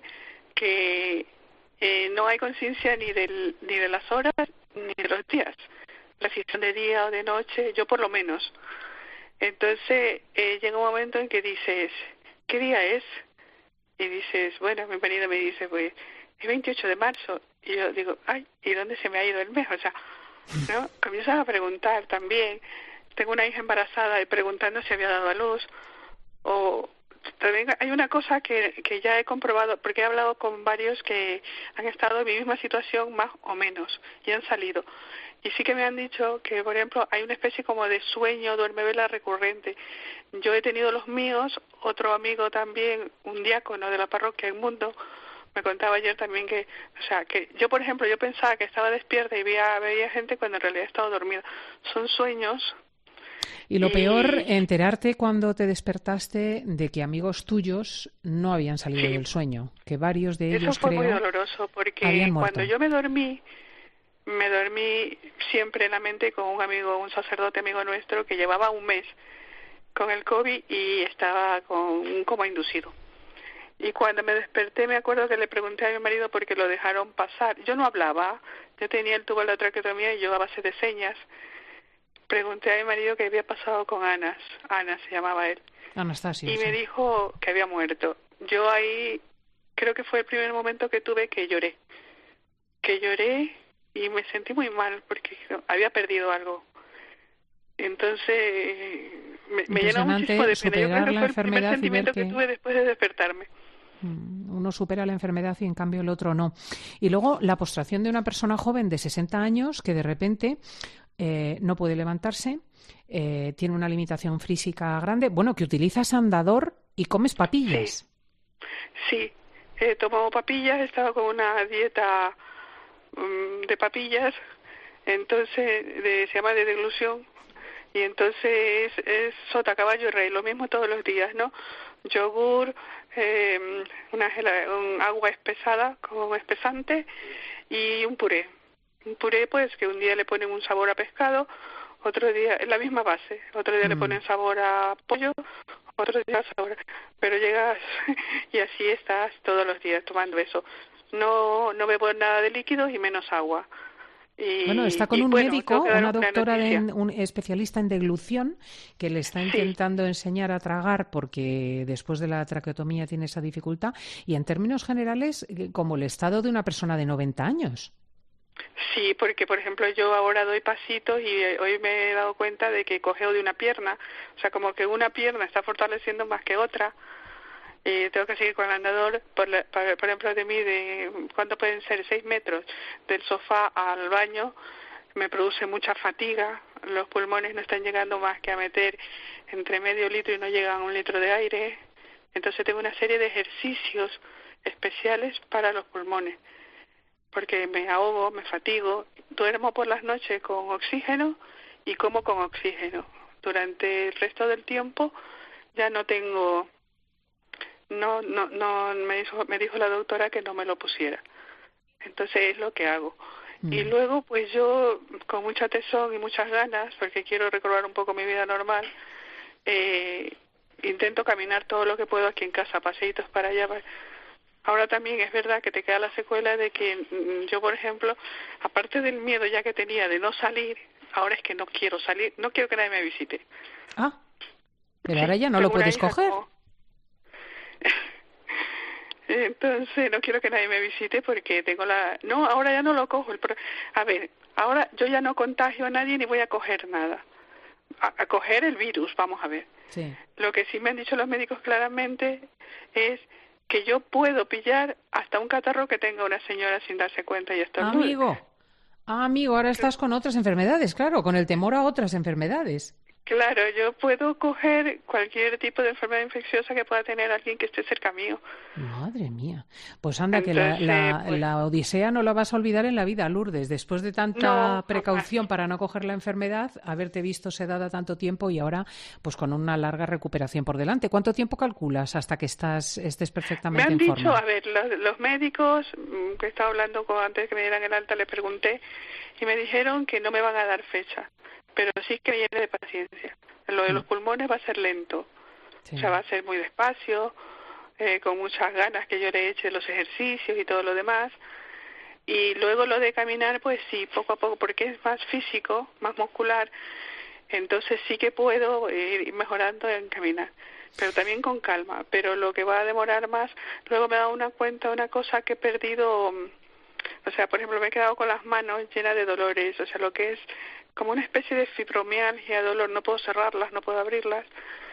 que eh, no hay conciencia ni del, ni de las horas ni de los días. La decisión de día o de noche, yo por lo menos. Entonces eh, llega un momento en que dices, ¿qué día es? Y dices, bueno, mi marido me dice, pues, es veintiocho de marzo. Y yo digo, ay, ¿y dónde se me ha ido el mes? O sea, ¿no? Comienzas a preguntar también. Tengo una hija embarazada y preguntando si había dado a luz. O también hay una cosa que, que ya he comprobado, porque he hablado con varios que han estado en mi misma situación más o menos y han salido. Y sí que me han dicho que, por ejemplo, hay una especie como de sueño, duermevela recurrente. Yo he tenido los míos, otro amigo también, un diácono de la parroquia en Mundo, me contaba ayer también que, o sea, que yo, por ejemplo, yo pensaba que estaba despierta y veía, veía gente cuando en realidad estaba dormida. Son sueños. Y lo y... peor, enterarte cuando te despertaste de que amigos tuyos no habían salido sí. del sueño, que varios de ellos, Eso fue creo, muy doloroso, porque habían muerto. Cuando yo me dormí, me dormí siempre en la mente con un amigo, un sacerdote amigo nuestro que llevaba un mes con el COVID y estaba con un coma inducido. Y cuando me desperté me acuerdo que le pregunté a mi marido porque lo dejaron pasar. Yo no hablaba, yo tenía el tubo de la traqueotomía y yo a base de señas. Pregunté a mi marido qué había pasado con Ana, Ana se llamaba él. Anastasia. Y sí. me dijo que había muerto. Yo ahí creo que fue el primer momento que tuve que lloré. Que lloré y me sentí muy mal porque había perdido algo. Entonces me, me llenó muchísimo de pena. Yo creo que fue el primer sentimiento que... que tuve después de despertarme. Uno supera la enfermedad y en cambio el otro no. Y luego la postración de una persona joven de sesenta años que de repente eh, no puede levantarse, eh, tiene una limitación física grande, bueno, que utilizas andador y comes papillas. Sí, sí. Eh, tomo papillas, he estado con una dieta um, de papillas, entonces de, se llama de deglución, y entonces es, es sota, caballo y rey, lo mismo todos los días, ¿no? Yogur, eh, una gela, un agua espesada como espesante y un puré. Un puré pues que un día le ponen un sabor a pescado, otro día, es la misma base, otro día mm. le ponen sabor a pollo, otro día sabor, pero llegas y así estás todos los días tomando eso. No no bebo nada de líquidos y menos agua. Y Y, bueno, está con un bueno, médico, una doctora, una en, un especialista en deglución, que le está intentando sí. enseñar a tragar porque después de la traqueotomía tiene esa dificultad. Y en términos generales, como el estado de una persona de noventa años. Sí, porque por ejemplo yo ahora doy pasitos y hoy me he dado cuenta de que cojeo de una pierna, o sea, como que una pierna está fortaleciendo más que otra. Eh, tengo que seguir con el andador, por, la, por, por ejemplo, de mí, de ¿cuánto pueden ser? Seis metros del sofá al baño, me produce mucha fatiga, los pulmones no están llegando más que a meter entre medio litro y no llegan a un litro de aire, entonces tengo una serie de ejercicios especiales para los pulmones, porque me ahogo, me fatigo, duermo por las noches con oxígeno y como con oxígeno. Durante el resto del tiempo ya no tengo... No, no, no, me dijo, me dijo la doctora que no me lo pusiera. Entonces es lo que hago. Mm. Y luego, pues yo, con mucha tesón y muchas ganas, porque quiero recordar un poco mi vida normal, eh, intento caminar todo lo que puedo aquí en casa, paseitos para allá. Ahora también es verdad que te queda la secuela de que yo, por ejemplo, aparte del miedo ya que tenía de no salir, ahora es que no quiero salir, no quiero que nadie me visite. Ah, pero sí, ahora ya no lo puedes coger. Como... Entonces no quiero que nadie me visite porque tengo la... No, ahora ya no lo cojo. El pro... A ver, ahora yo ya no contagio a nadie ni voy a coger nada. A, a coger el virus, vamos a ver. Sí. Lo que sí me han dicho los médicos claramente es que yo puedo pillar hasta un catarro que tenga una señora sin darse cuenta y estar... Amigo, ah, amigo, ahora estás con otras enfermedades, claro, con el temor a otras enfermedades. Claro, yo puedo coger cualquier tipo de enfermedad infecciosa que pueda tener alguien que esté cerca mío. Madre mía. Pues anda, Entonces, que la, la, pues... la odisea no la vas a olvidar en la vida, Lourdes. Después de tanta no, precaución para no coger la enfermedad, haberte visto sedada tanto tiempo y ahora pues con una larga recuperación por delante. ¿Cuánto tiempo calculas hasta que estás estés perfectamente en forma? Me han dicho, a ver, los, los médicos que estaba hablando con, antes que me dieran el alta, les pregunté y me dijeron que no me van a dar fecha. Pero sí que viene de paciencia. Lo de los pulmones va a ser lento. Sí. O sea, va a ser muy despacio, eh, con muchas ganas que yo le eche los ejercicios y todo lo demás. Y luego lo de caminar, pues sí, poco a poco, porque es más físico, más muscular. Entonces sí que puedo ir mejorando en caminar. Pero también con calma. Pero lo que va a demorar más, luego me he dado una cuenta, una cosa que he perdido... O sea, por ejemplo, me he quedado con las manos llenas de dolores. O sea, lo que es... como una especie de fibromialgia, dolor, no puedo cerrarlas, no puedo abrirlas,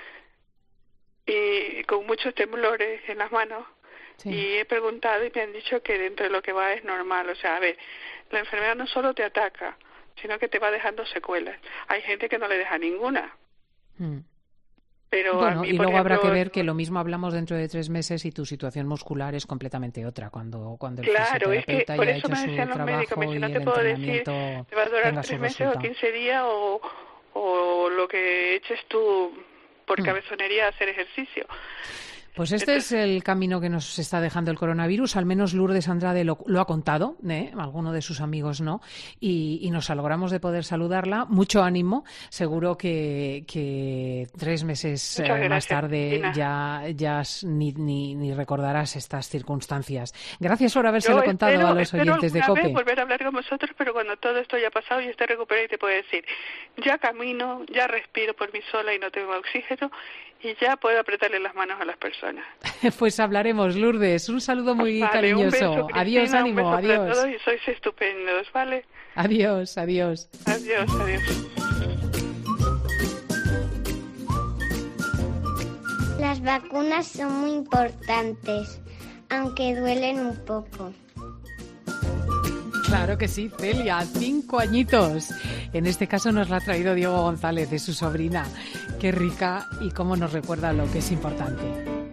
y con muchos temblores en las manos, sí. Y he preguntado y me han dicho que dentro de lo que va es normal, o sea, a ver, la enfermedad no solo te ataca, sino que te va dejando secuelas. Hay gente que no le deja ninguna. Mm. Pero bueno, a mí, y luego ejemplo, habrá que ver que lo mismo hablamos dentro de tres meses y tu situación muscular es completamente otra cuando cuando el claro, es que por ya eso ha me hecho decían su los médicos, me dicen, no te puedo decir, te va a durar tres meses o quince días o, o lo que eches tú por cabezonería a hacer ejercicio. Pues este Entonces, es el camino que nos está dejando el coronavirus, al menos Lourdes Andrade lo, lo ha contado, ¿eh? Alguno de sus amigos no, y, y nos alegramos de poder saludarla. Mucho ánimo, seguro que, que tres meses eh, gracias, más tarde Tina. ya, ya ni, ni, ni recordarás estas circunstancias. Gracias por habérselo contado espero, a los oyentes de COPE. Vez volver a hablar con vosotros, pero cuando todo esto ya ha pasado y esté recuperado y te puedo decir, ya camino, ya respiro por mí sola y no tengo oxígeno, y ya puedo apretarle las manos a las personas. Pues hablaremos, Lourdes. Un saludo muy vale, cariñoso. Un beso, Cristina, adiós, ánimo, un beso adiós. Para todos y sois estupendos, ¿vale? Adiós, adiós. Adiós, adiós. Las vacunas son muy importantes, aunque duelen un poco. Claro que sí, Celia, cinco añitos. En este caso nos la ha traído Diego González, de su sobrina. Qué rica y cómo nos recuerda lo que es importante.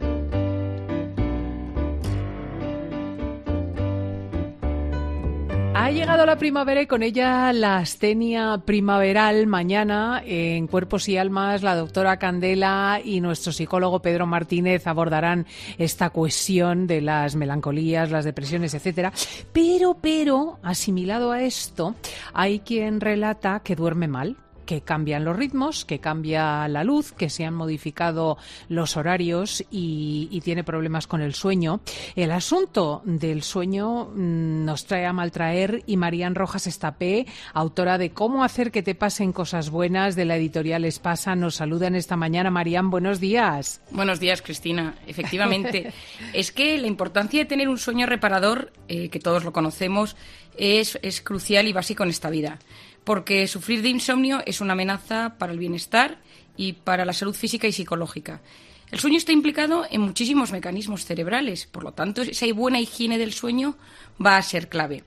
Ha llegado la primavera y con ella la astenia primaveral. Mañana en Cuerpos y Almas la doctora Candela y nuestro psicólogo Pedro Martínez abordarán esta cuestión de las melancolías, las depresiones, etcétera. Pero, pero, asimilado a esto, hay quien relata que duerme mal. que cambian los ritmos, que cambia la luz, que se han modificado los horarios y, y tiene problemas con el sueño. El asunto del sueño mmm, nos trae a maltraer y Marían Rojas Estapé, autora de Cómo hacer que te pasen cosas buenas, de la editorial Espasa, nos saluda en esta mañana. Marían, buenos días. Buenos días, Cristina. Efectivamente, es que la importancia de tener un sueño reparador, eh, que todos lo conocemos, es, es crucial y básico en esta vida. Porque sufrir de insomnio es una amenaza para el bienestar y para la salud física y psicológica. El sueño está implicado en muchísimos mecanismos cerebrales, por lo tanto, esa buena higiene del sueño va a ser clave.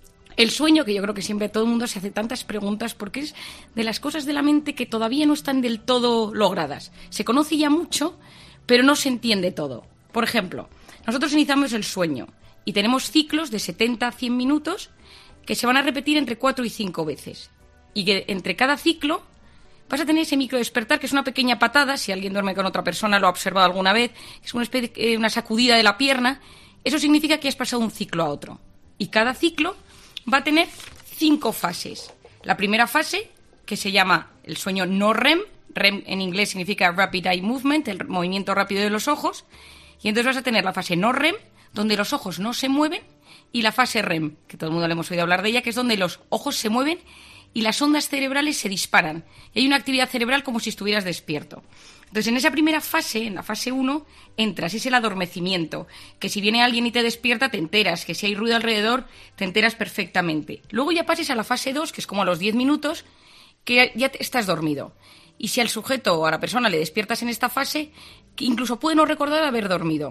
El sueño, que yo creo que siempre todo el mundo se hace tantas preguntas porque es de las cosas de la mente que todavía no están del todo logradas. Se conoce ya mucho, pero no se entiende todo. Por ejemplo, nosotros iniciamos el sueño y tenemos ciclos de setenta a cien minutos que se van a repetir entre cuatro y cinco veces. Y que entre cada ciclo vas a tener ese micro despertar, que es una pequeña patada, si alguien duerme con otra persona, lo ha observado alguna vez, es una especie de, una sacudida de la pierna. Eso significa que has pasado un ciclo a otro. Y cada ciclo va a tener cinco fases. La primera fase, que se llama el sueño no R E M, R E M en inglés significa Rapid Eye Movement, el movimiento rápido de los ojos, y entonces vas a tener la fase no R E M, donde los ojos no se mueven, y la fase R E M, que todo el mundo le hemos oído hablar de ella, que es donde los ojos se mueven y las ondas cerebrales se disparan. Y hay una actividad cerebral como si estuvieras despierto. Entonces, en esa primera fase, en la fase uno, entras, es el adormecimiento, que si viene alguien y te despierta, te enteras, que si hay ruido alrededor, te enteras perfectamente. Luego ya pases a la fase dos, que es como a los diez minutos, que ya estás dormido. Y si al sujeto o a la persona le despiertas en esta fase, que incluso puede no recordar haber dormido.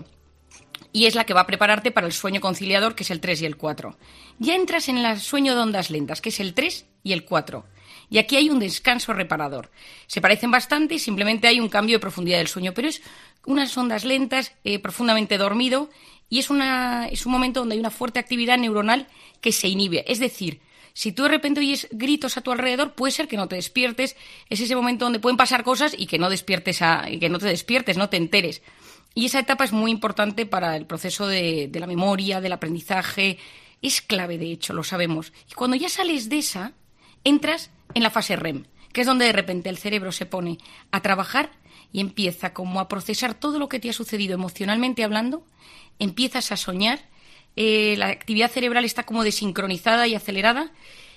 Y es la que va a prepararte para el sueño conciliador, que es el tres y el cuatro. Ya entras en el sueño de ondas lentas, que es el tres y el cuatro. Y aquí hay un descanso reparador. Se parecen bastante y simplemente hay un cambio de profundidad del sueño, pero es unas ondas lentas, eh, profundamente dormido, y es, una, es un momento donde hay una fuerte actividad neuronal que se inhibe. Es decir, si tú de repente oyes gritos a tu alrededor, puede ser que no te despiertes. Es ese momento donde pueden pasar cosas y que no despiertes a, que no te despiertes, no te enteres. Y esa etapa es muy importante para el proceso de, de la memoria, del aprendizaje. Es clave, de hecho, lo sabemos. Y cuando ya sales de esa, entras en la fase R E M, que es donde de repente el cerebro se pone a trabajar y empieza como a procesar todo lo que te ha sucedido emocionalmente hablando. Empiezas a soñar, eh, la actividad cerebral está como desincronizada y acelerada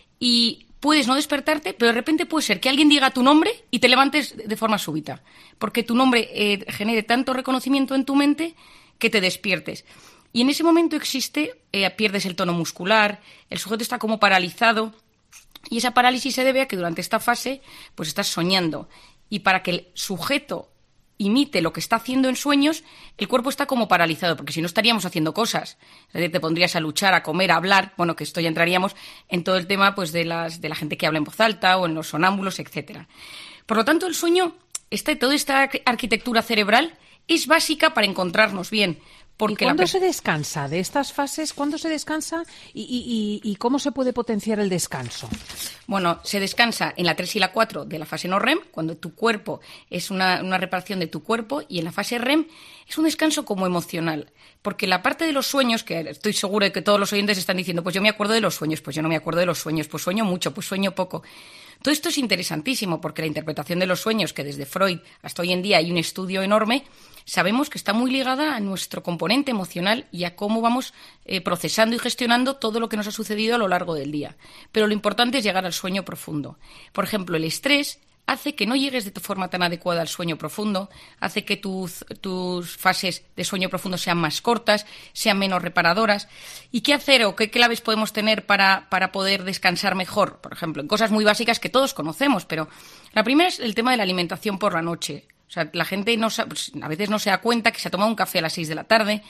y puedes no despertarte, pero de repente puede ser que alguien diga tu nombre y te levantes de forma súbita, porque tu nombre eh, genere tanto reconocimiento en tu mente que te despiertes. Y en ese momento existe, eh, pierdes el tono muscular, el sujeto está como paralizado, y esa parálisis se debe a que durante esta fase pues estás soñando. Y para que el sujeto imite lo que está haciendo en sueños, el cuerpo está como paralizado, porque si no estaríamos haciendo cosas. Es decir, te pondrías a luchar, a comer, a hablar, bueno, que esto ya entraríamos en todo el tema pues de, las, de la gente que habla en voz alta o en los sonámbulos, etcétera. Por lo tanto, el sueño, esta, toda esta arquitectura cerebral es básica para encontrarnos bien. Porque ¿Y cuándo la... se descansa de estas fases? ¿Cuándo se descansa y, y, y, y cómo se puede potenciar el descanso? Bueno, se descansa en la tres y la cuatro de la fase no R E M, cuando tu cuerpo es una, una reparación de tu cuerpo, y en la fase R E M es un descanso como emocional. Porque la parte de los sueños, que estoy segura de que todos los oyentes están diciendo, pues yo me acuerdo de los sueños, pues yo no me acuerdo de los sueños, pues sueño mucho, pues sueño poco. Todo esto es interesantísimo porque la interpretación de los sueños, que desde Freud hasta hoy en día hay un estudio enorme, sabemos que está muy ligada a nuestro componente emocional y a cómo vamos eh, procesando y gestionando todo lo que nos ha sucedido a lo largo del día. Pero lo importante es llegar al sueño profundo. Por ejemplo, el estrés hace que no llegues de forma tan adecuada al sueño profundo, hace que tus, tus fases de sueño profundo sean más cortas, sean menos reparadoras. ¿Y qué hacer o qué claves podemos tener para, para poder descansar mejor? Por ejemplo, en cosas muy básicas que todos conocemos, pero la primera es el tema de la alimentación por la noche. O sea, la gente no, pues, a veces no se da cuenta que se ha tomado un café a las seis de la tarde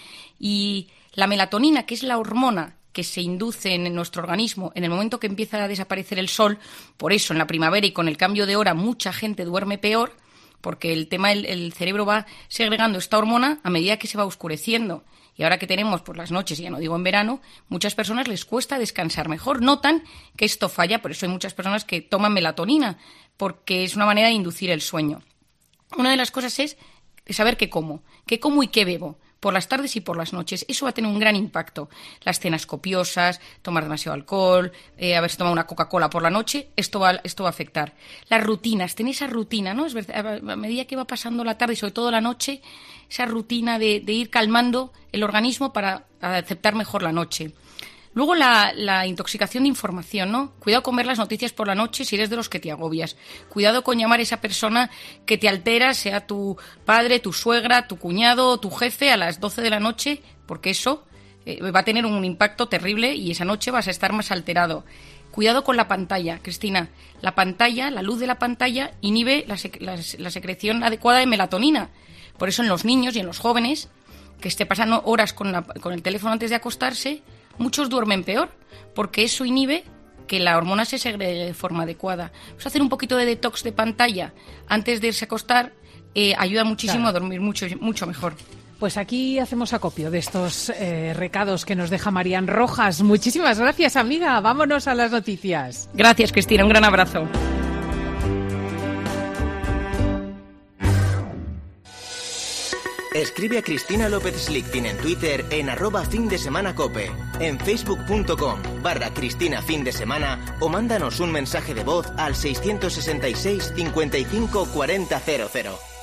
y la melatonina, que es la hormona que se induce en nuestro organismo en el momento que empieza a desaparecer el sol. Por eso en la primavera y con el cambio de hora mucha gente duerme peor, porque el tema el, el cerebro va segregando esta hormona a medida que se va oscureciendo. Y ahora que tenemos por las noches, ya no digo en verano, muchas personas les cuesta descansar mejor. Notan que esto falla, por eso hay muchas personas que toman melatonina, porque es una manera de inducir el sueño. Una de las cosas es saber qué como, qué como y qué bebo. por las tardes y por las noches. Eso va a tener un gran impacto. Las cenas copiosas, tomar demasiado alcohol, eh, haberse tomado una Coca-Cola por la noche, esto va, esto va a afectar. Las rutinas, tener esa rutina, ¿no? Es verdad, a medida que va pasando la tarde y sobre todo la noche, esa rutina de, de ir calmando el organismo para aceptar mejor la noche. Luego la, la intoxicación de información, ¿no? Cuidado con ver las noticias por la noche si eres de los que te agobias. Cuidado con llamar a esa persona que te altera, sea tu padre, tu suegra, tu cuñado, tu jefe, a las doce de la noche, porque eso eh, va a tener un impacto terrible y esa noche vas a estar más alterado. Cuidado con la pantalla, Cristina. La pantalla, la luz de la pantalla, inhibe la, sec- la, la secreción adecuada de melatonina. Por eso en los niños y en los jóvenes, que esté pasando horas con, la, con el teléfono antes de acostarse, muchos duermen peor, porque eso inhibe que la hormona se segregue de forma adecuada. Pues hacer un poquito de detox de pantalla antes de irse a acostar eh, ayuda muchísimo claro. a dormir mucho, mucho mejor. Pues aquí hacemos acopio de estos eh, recados que nos deja Marian Rojas. Muchísimas gracias, amiga. Vámonos a las noticias. Gracias, Cristina. Un gran abrazo. Escribe a Cristina López Slichting en Twitter en arroba fin de semana cope, en facebook.com barra Cristina fin de semana o mándanos un mensaje de voz al seiscientos sesenta y seis cincuenta y cinco cuarenta cero cero.